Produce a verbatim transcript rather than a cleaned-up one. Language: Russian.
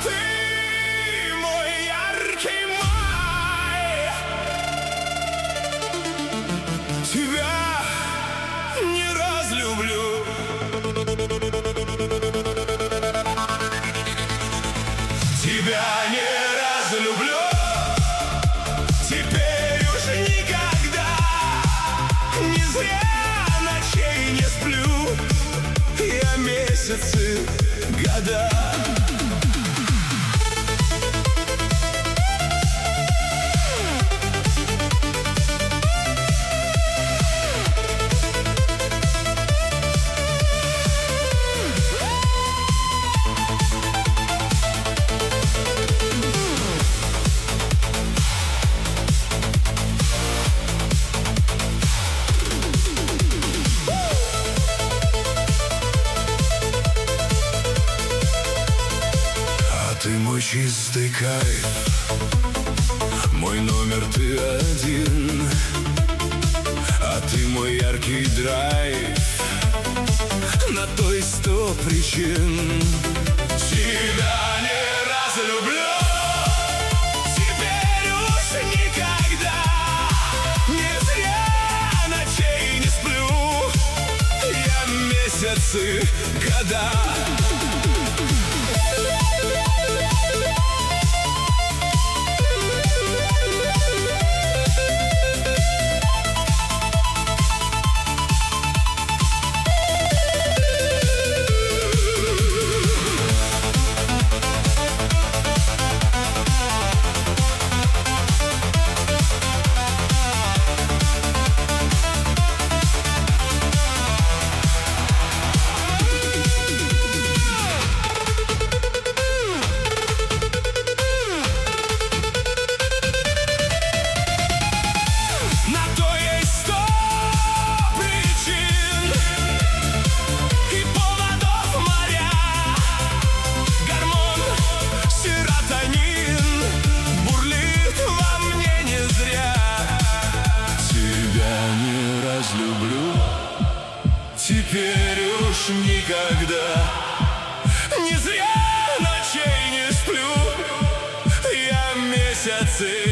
ты мой яркий май. Тебя не разлюблю. Тебя не разлюблю. Теперь уж никогда. Не зря ночей не сплю. Я месяцы, года. Ты мой чистый кайф, мой номер ты один, а ты мой яркий драйв, на то и сто причин. Тебя не разлюблю, теперь уж никогда. Не зря ночей не сплю, я месяцы, года. Люблю, теперь уж никогда. Не зря ночей не сплю, я месяцы.